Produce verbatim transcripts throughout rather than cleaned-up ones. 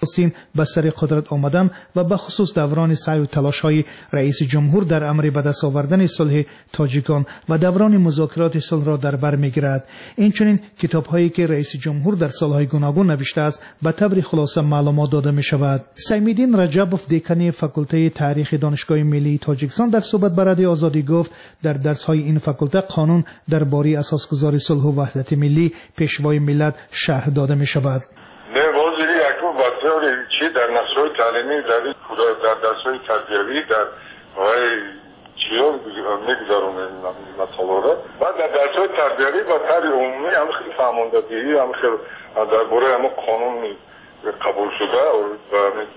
نخستین به سر قدرت آمدن و به خصوص دوران سعی و تلاش های رئیس جمهور در امر به دست آوردن صلح تاجیکان و دوران مذاکرات صلح را در بر میگیرد. اینچنین کتاب هایی که رئیس جمهور در سالهای گوناگون نوشته است به طور خلاصه معلومات داده می شود. سیمالدین رجبوف دکان فاکولته تاریخ دانشگاه ملی تاجیکستان در صحبت با رادیو آزادی گفت در درس های این فاکولته قانون درباره اساسگذاری صلح و وحدت ملی پیشوای ملت شرح داده می شود. نه وزیری اکنون بسیاری چی در نشریه تعلیمی در در درس‌های تربیوی در های چیو میگذارونه مثلا را و در درس‌های تربیوی و طور عمومی هم خیلی فهماندهی هم خیلی درباره هم قانون قبول شده و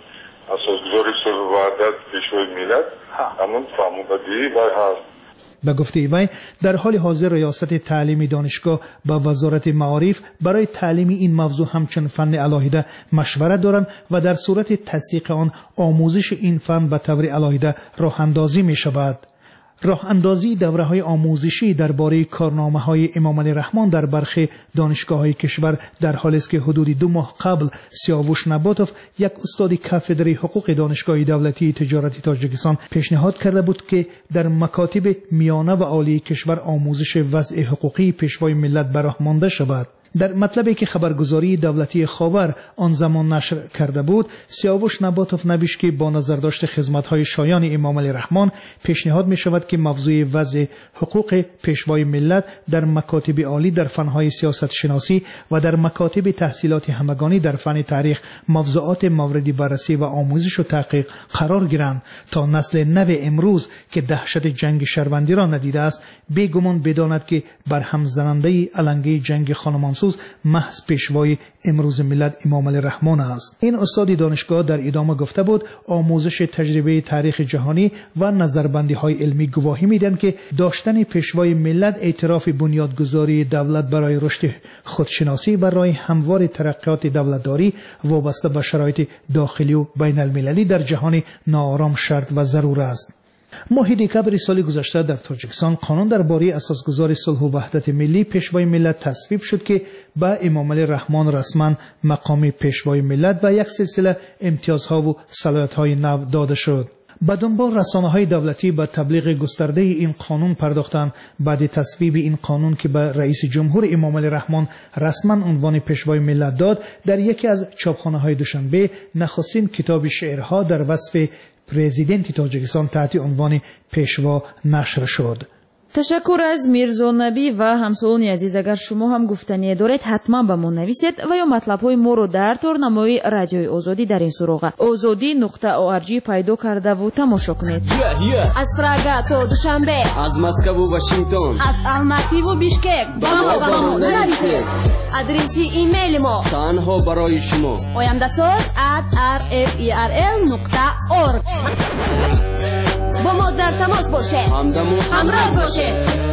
اساسگذاری صلح و وحدت پیشوای ملت همون فهماندهی و هست. به گفته وی در حال حاضر ریاست تعلیم دانشگاه با وزارت معارف برای تعلیم این موضوع همچون فن علاهیده مشورت دارند و در صورت تصدیق آن آموزش این فن به طور علاهیده راه اندازی می شود. راه اندازی دوره های آموزشی درباره کارنامه های امام علی رحمان در برخی دانشگاه های کشور در حالی است که حدود دو ماه قبل سیاوش نباتوف یک استاد کافدره حقوق دانشگاه دولتی تجارتی تاجیکستان پیشنهاد کرده بود که در مکاتب میانه و عالی کشور آموزش وضع حقوقی پیشوای ملت براه مانده شود. در مطلبی که خبرگزاری دولتی خاور آن زمان نشر کرده بود، سیاوش نباتوف نوشت که با نظر داشت خدمت‌های شایان امام علی رحمان پیشنهاد می شود که موضوع وضع حقوق پیشوای ملت در مکاتب عالی در فنهای سیاست شناسی و در مکاتب تحصیلات همگانی در فن تاریخ موضوعات مورد بررسی و آموزش و تحقیق قرار گیرند تا نسل نو امروز که دهشت جنگ شهروندی را ندیده است بیگمان بداند که برهم زننده علنگه جنگ خانمان محض پیشوای امروز ملت امام علی رحمان است. این استاد دانشگاه در ادامه گفته بود آموزش تجربه تاریخ جهانی و نظربندی های علمی گواهی میدن که داشتن پیشوای ملت اعتراف بنیادگذاری دولت برای رشد خودشناسی و راه هموار ترقیات دولتداری وابسته به شرایط داخلی و بین المللی در جهان ناآرام شرط و ضرور است. ماه دکبر سال گذشته در تاجیکستان قانون درباره اساسگذاری صلح و وحدت ملی پیشوای ملت تصویب شد که به امام علی رحمان رسما مقام پیشوای ملت و یک سلسله امتیازها و صلاحیت‌های نو داده شد. به دنبال رسانه‌های دولتی به تبلیغ گسترده این قانون پرداختند. بعد تصویب این قانون که به رئیس جمهور امام علی رحمان رسما عنوان پیشوای ملت داد، در یکی از چاپخانه‌های دوشنبه نخستین کتاب شعرها در وصف پرزیدنت تاجیکستان تحت عنوان پیشوا نشر شد. تشکر از میرزا نبی و همسالان عزیز. اگر شما هم گفتنی دارید حتما به ما نویسید و یا مطلب های ما رو در تورنمای رادیوی آزادی در این سراغ آزادی نقطه او ار جی پیدا کرده و تماشا کنید. yeah, yeah. از پراگ تا دوشنبه، از مسکو و واشنگتن، از الماتی و بیشکک با ما با ما نویسید. آدرسی ایمیل ما تنها برای شما oyamdasoz at r f e r l نقطه org. با ما در تماس باشه، همدم و همراه باشه.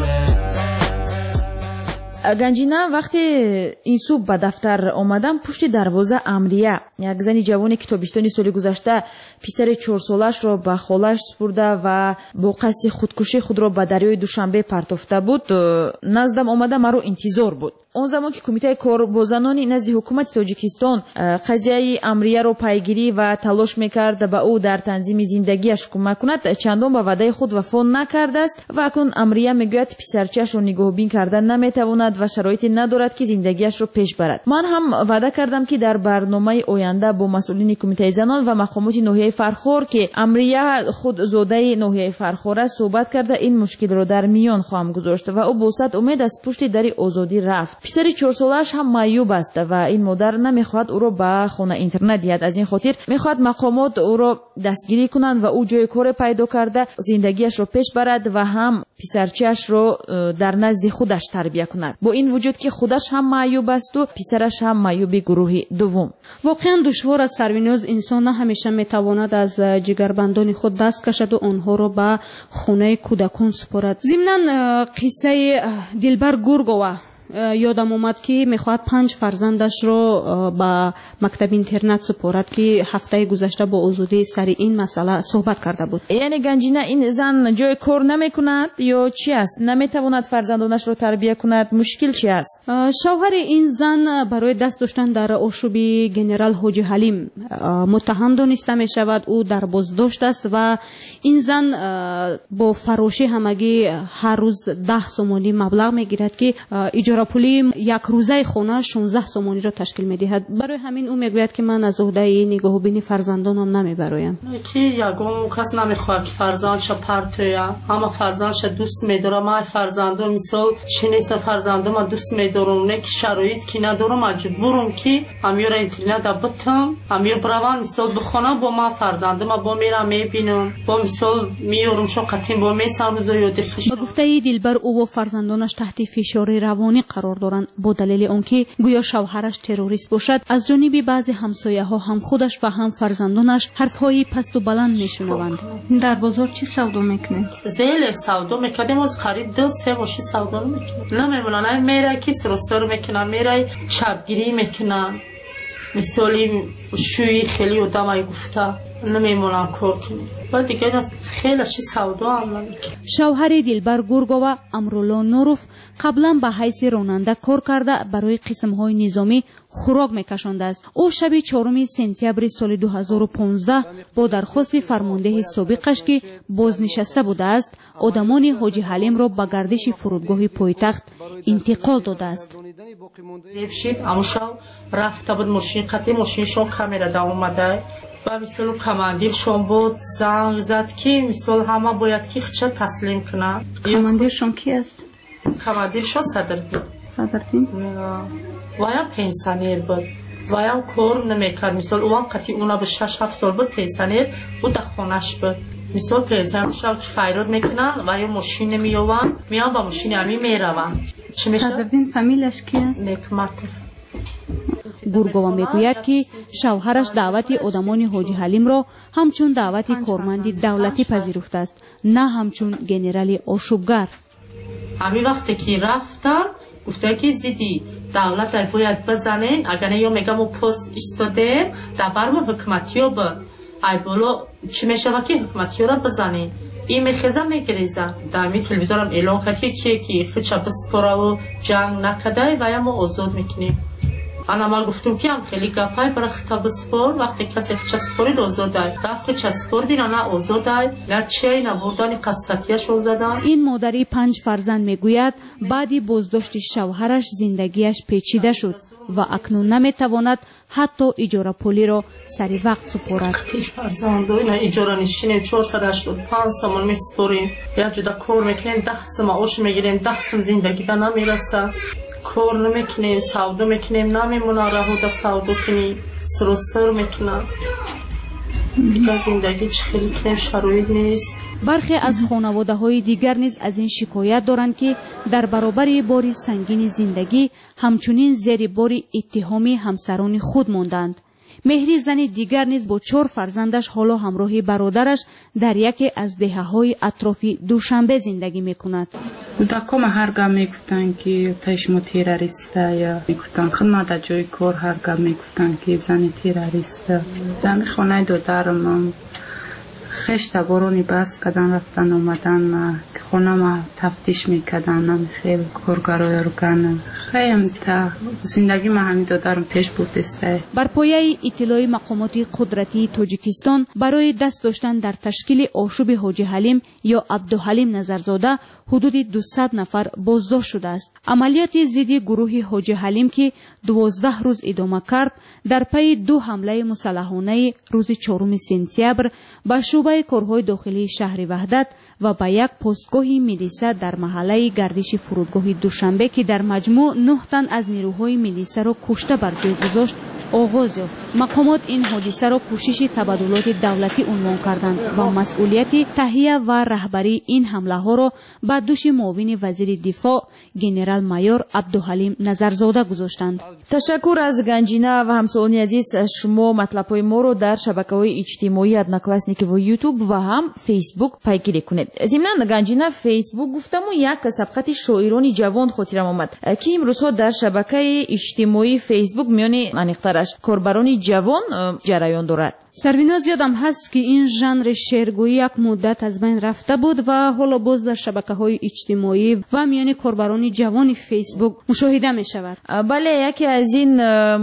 گنجینا وقتی این صبح به دفتر آمدم پشت دروازه امریه یک زنی جوانی که تابستان سال گذشته پسر چهار سالش را به خالش سپرده و با قصد خودکشی خود را به دریای دوشنبه پرتافته بود نزدم آمده مرا انتظار بود. اون زمان که کمیته کار با زنانی نزد حکومت تاجیکستان قضیه امریه را پیگیری و تلاش میکرد به او در تنظیم زندگیش کمک کند، چندان به وعده خود وفا نکرده است و اکنون امریه میگوید پسرچه‌اش را نگاهبین کردن نمیتواند و شرایطی ندارد که زندگیش را پیش برد. من هم وعده کردم که در برنامه آینده با مسئولین کمیته زنان و مقامات ناحیه فرخار که امریه خود زاده ناحیه فرخار است صحبت کرده این مشکل را در میان خواهم گذاشت و او با صد امید از پشت در آزادی رفت. پسر چهار سالش هم معیوب است و این مادر نمیخواد او را به خانه اینترنت دهد. از این خاطر میخواد مقامات او را دستگیری کنند و او جای کار پیدا کرده زندگیش را پیش برد و هم پسرچه‌اش را در نزد خودش تربیت کند. با این وجود که خودش هم معیوب است و پسرش هم معیوب گروه دوم. واقعا دشوار است سربیناز انسان همیشه میتواند از جگربندان خود دست کشد و آنها را به خانه کودکان سپارد. ضمن قصه دلبر گورگووا یادم اومد که میخواهد پنج فرزندش رو به مکتب اینترنت سپارد که هفته گذشته با آزاده سر این مسئله صحبت کرده بود. یعنی گنجینه این زن جای کار نمیکند یا چی است؟ نمیتواند فرزندانش رو تربیت کند؟ مشکل چی است؟ شوهر این زن برای دست داشتن در آشوب گنرال حاجی حلیم متهم دانسته می شود. او در بازداشت است و این زن با فراشی همگی هر روز ده سومانی مبلغ می گیرد که اجاره پولی یک روزه خانه شانزده سومانی را تشکیل می دهد. برای همین او می گوید که من از عهده نگاه بینی فرزندانم نمی برایم. کی یگون کس نمیخواد که فرزندش پرتویا، اما فرزندش دوست می‌داره. من فرزندم مثال چنیست فرزندم دوست می‌دارم، نه که شرایط کی ندارم مجبورم که امیر اینترنت دبتم امیر بروان مثال بخونه با ما فرزندم با میرم میبینم با مثال میارم شو قطیم با میسم روز یاد خوش. با گفته دلبر او و فرزندانش تحت فشار روانی قرار دارند با دلیل آنکه گویا شوهرش تروریست باشد. از جانب بعضی همسایه‌ها هم خودش و هم فرزندانش حرف‌های پست و بلند میشنوند. در بازار چی سودا میکنید؟ زیل سودا میکنیم از قریب دو سه باشی سودا میکنیم. نمیمونن میره کی سرسر میکنن میره چپگیری میکنن. مثالی شوی خیلی آدمای گفته نمیمونن کار کنیم. بعد دیگه خیلی چی سودا هم نمیکنن. شوهر دلبر گورگاوا امرولا نوروف قبلا به حیث راننده کار کرده برای قسم‌های نظامی خوراک میکشانده است. او شب چهارم سپتامبر سال دو هزار و پانزده با درخواست فرمانده سابقش که بازنشسته بوده است آدمان حاجی حلیم را به گردش فرودگاه پایتخت انتقال داده است. زیبشید اموشا رفته بود ماشین قطعی ماشینشون کامیرا دا اومده و مثل کماندیرشون بود زنگ زد که مثل همه باید که خچه تسلیم کنن. کماندیرشون کی است؟ کماندیرشون صدردین. صدردین؟ ویم پنسانیر بود ویم کار نمیکرد. مثل اوان قطعی اونا به شش هفت سال بود پنسانیر بود در خونش بود. مثل پنسانیرشون که فیراد میکنن و یا ماشین نمیوان میان با ماشین همی میروان. صدردین فامیلش کی است؟ نکمتف. گورگاوا میگوید که شوهرش دعوت آدمان حاجی حلیم را همچون دعوت کارمند دولتی پذیرفته است نه همچون گنرال آشوبگر. همین وقتی که رفتن گفته که زیدی دولت باید بزنین اگر یا میگم و پست ایستاده در برم حکمتی ها با ای بالا چی میشه که حکمتی ها را بزنین این میخیزه میگریزن. در می تلویزیون هم اعلان کرد که که خودشا بسپاره و جنگ نکده و یا ما آزاد میکنیم. انا ما گفتم که هم خیلی گپای برای خطاب سپور وقتی کسی خچه سپورید آزاده وقتی خچه سپوردی نه آزاده نه چه نه بردانی قصدتیش آزاده. این مادری پنج فرزند میگوید بعدی بازداشت شوهرش زندگیش پیچیده شد و اکنون نمیتواند حتی اجاره پولی را سری وقت سپارد. فرزند اینا اجاره نشینیم چهارصد و هشتاد و پنج سومون میسپاریم یک جدا کار میکنیم ده سم آش میگیریم ده سم زندگی به نمیرسه کار نمیکنیم سودا میکنیم نمیمونه رهو دا سودا کنیم سر و سر میکنم دیگه زندگی چه خیلی کنیم شرایط نیست. برخی از خانواده های دیگر نیز از این شکایت دارند که در برابر بار سنگین زندگی همچنین زیر بار اتهام همسران خود ماندند. مهری زن دیگر نیز با چهار فرزندش حالا همراه برادرش در یکی از دهه‌های اطراف دوشنبه زندگی میکند. کودکان هرگاه میگفتند که پشم تروریسته یا میگفتند خدمت جای کار هرگاه میگفتند که زن تروریسته. در خانه دادرم خشت بارانی بس کردن رفتن آمدن که خونه ما تفتیش میکردن خیلی کارگرای رو کنن خیلی تا زندگی ما همین دادرم پیش بودسته. بر پایه اطلاع مقامات قدرتی تاجیکستان برای دست داشتن در تشکیل آشوب حاجی حلیم یا عبدالحلیم نظرزاده حدود دویست نفر بازداشت شده است. عملیات ضد گروه حاجی حلیم که دوازده روز ادامه کرد در پی دو حمله مسلحانه روز چهارم سپتامبر به شعبه کارهای داخلی شهر وحدت و به یک پستگاه میلیسه در محله گردش فرودگاه دوشنبه که در مجموع نه تن از نیروهای میلیسه را کشته بر جای گذاشت آغاز یافت. مقامات این حادثه را کوشش تبادلات دولتی عنوان کردند و مسئولیت تهیه و رهبری این حمله ها را به دوش معاون وزیر دفاع گنرال مایور عبدالحلیم نظرزاده گذاشتند. تشکر از گنجینه و همسایگان عزیز. شما مطلب‌های ما رو در شبکه‌های اجتماعی ادناکلاسنیک و یوتیوب و هم فیسبوک پیگیری کنید. ضمن گنجینه فیسبوک گفتم و یک سبقت شاعران جوان خاطرم آمد که امروزها در شبکه اجتماعی فیسبوک میان انیخترش کاربران جوان جریان دارد. سریناز یادم هست که این ژانر شعرگویی یک مدت از بین رفته بود و حالا باز در شبکه‌های اجتماعی و میان کاربران جوان فیسبوک مشاهده می شود. بله، یکی از این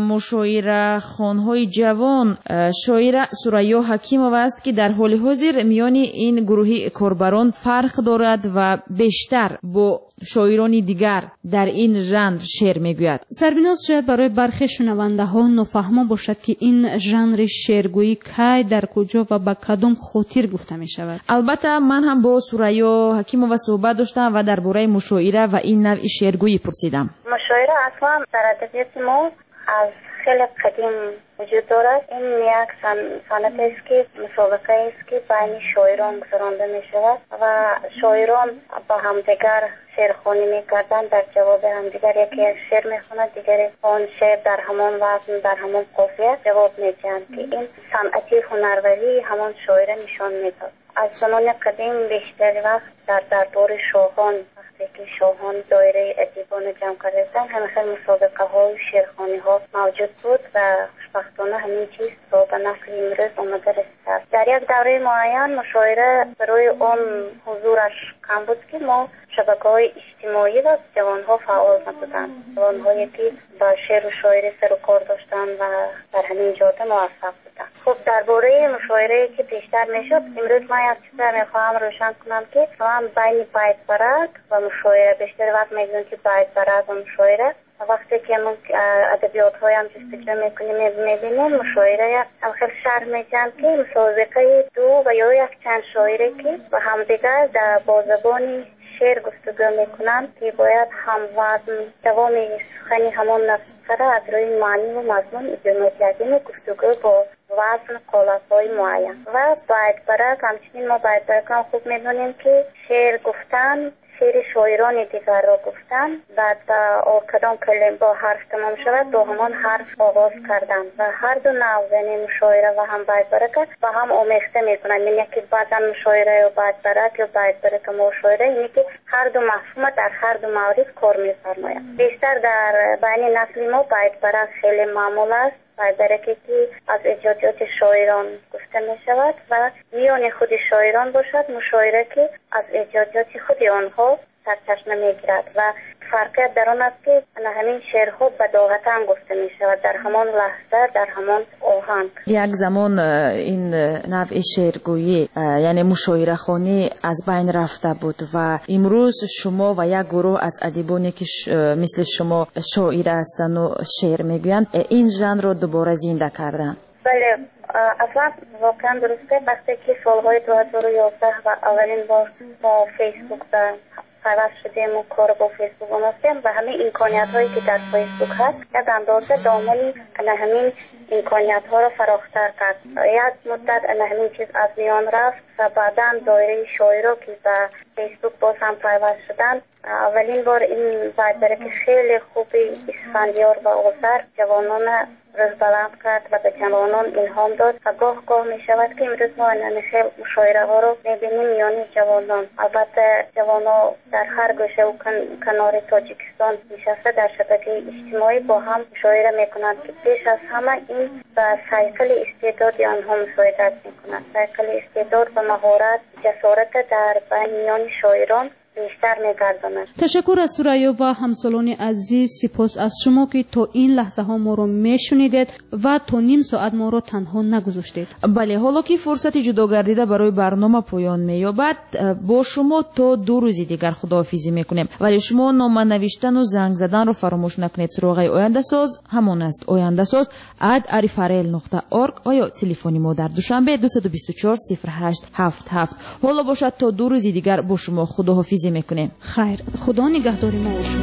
مشاعره خوان‌های جوان شاعر ثریا حکیمووا است که در حال حاضر میان این گروه کاربران فرق دارد و بیشتر با شاعران دیگر در این ژانر شعر میگوید. سربیناز شاید برای برخی شنونده ها نافهمه باشد که این ژانر شعرگویی کی در کجا و به کدام خاطر گفته می شود. البته من هم با ثریا حکیمووا صحبت داشتم و درباره مشاعره و این نوع شعرگویی پرسیدم. مشاعره اصلا در ادبیات ما از خیلی قدیم وجود دارد. این یک صنعت است که مسابقه است که بین شاعران گذرانده می شود و شاعران با همدیگر شعرخوانی می کردن. در جواب همدیگر یکی از شعر می خواند، دیگری آن شعر در همان وزن در همان قافیه جواب می دهند که این صنعتی هنروری همان شاعر نشان می داد. از زمان قدیم بیشتر وقت در دربار شاهان که شاهان دایره ادیبان جمع کردن همه خیلی مسابقه ها و شعرخوانی ها موجود بود و خوشبختانه همین چیز تا به نسل امروز آمده رسید. در یک دوره معین مشاعره برای آن حضورش کم بود که ما شبکه های اجتماعی و جوان ها فعال نبودند. جوان هایی که با شعر و شاعری سر و کار داشتند و در همین جاده موفق بودند. خب درباره مشاعره که بیشتر میشد امروز من یک چیز میخواهم روشن کنم که هم بین بیت برک و مشاعره بیشتر وقت میگن که بیت برک و مشاعره وقتی که ما ادبیات های هم جستجو میکنیم میبینیم مشاعره هم خیلی شرح میدن که مسابقه دو و یا یک چند شاعره که با همدیگر در با زبان شعر گفتگو میکنن که باید هم وزن دوام سخنی همون نفسه را از روی معنی و مضمون ادامه دادن گفتگو با وزن قالب‌های معین و بیت برک. همچنین ما بیت برک هم خوب میدونیم که شعر گفتن شعر شاعران دیگر را گفتن بعد با کدام کلمه با حرف تمام شود با همان حرف آغاز کردن و هر دو نوع یعنی مشاعره و هم بیت برک با هم آمیخته میکنن. یعنی که بعضا مشاعره و بیت برک یا بیت برک و مشاعره یعنی که هر دو مفهوم در هر دو مورد کار میفرمایند. بیشتر در بین نسل ما بیت برک خیلی معمول است. بیت برکی که از ایجادات شاعران گفته می شود و میان خود شاعران باشد. مشاعره که از ایجادات خود آنها سرچشمه می گیرد و فرقیت در آن است که همین شعرها بداهتا هم گفته می شود در همان لحظه در همان آهنگ. یک زمان این نوع شعرگویی یعنی مشاعره خوانی از بین رفته بود و امروز شما و یک گروه از ادیبانی که مثل شما شاعر هستند و شعر میگویند این ژانر رو دوباره زنده کردن. بله اصلا واقعا درسته. وقتی که سالهای دو هزار و یازده و اولین بار با فیسبوک و پیوست شدیم و کار با فیسبوک آمدیم و همه امکانیت هایی که در فیسبوک هست یک اندازه دامن همین امکانیت ها را فراختر کرد. یک مدت همین چیز از میان رفت و بعدا دایره شاعرها که به فیسبوک باز هم پیوست شدن اولین بار این بیت برک خیلی خوبی اسفندیار و آذر جوانان روز بلند کرد و به جوانان الهام داد و گاه گاه می شود که امروز ما نمیشه مشاعره ها رو میبینیم میان جوانان. البته جوانان در هر گوشه و کنار تاجیکستان نشسته در شبکه اجتماعی با هم مشاعره میکنند که پیش از همه این به سایکل استعداد آنها مساعدت میکنند. سایکل استعداد و مهارت جسارت در بین میان شاعران بیشتر می‌گرداند. تشکر از ثریا و همسالان عزیز. سپاس از شما که تا این لحظه ها ما رو میشنیدید و تا نیم ساعت ما رو تنها نگذاشتید. بله حالا که فرصت جدا گردیده برای برنامه پایان می‌یابد با شما تا دو روز دیگر خداحافظی میکنیم ولی شما نامه نوشتن و زنگ زدن رو فراموش نکنید. سراغ آینده ساز همان است آینده ساز ات arifarel نقطه org و یا تلفن ما در دوشنبه دو دو چهار صفر هشت هفت هفت. حالا باشد تا دو روز دیگر با شما خداحافظی میکنیم. خیر خدا نگهدار ما باشد.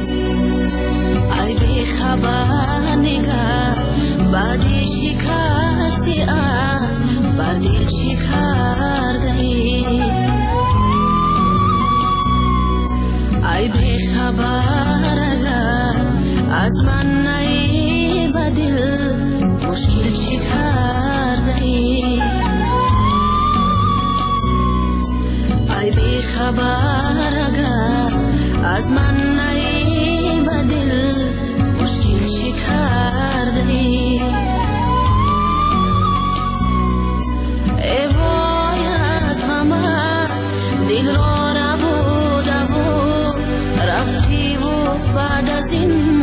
ای بی خبر نگاه بعدی شکستی ام بعدی چی کرده ای ای بی خبر از من نی بدل مشکل چی کرده ای ای بی خبر زندگی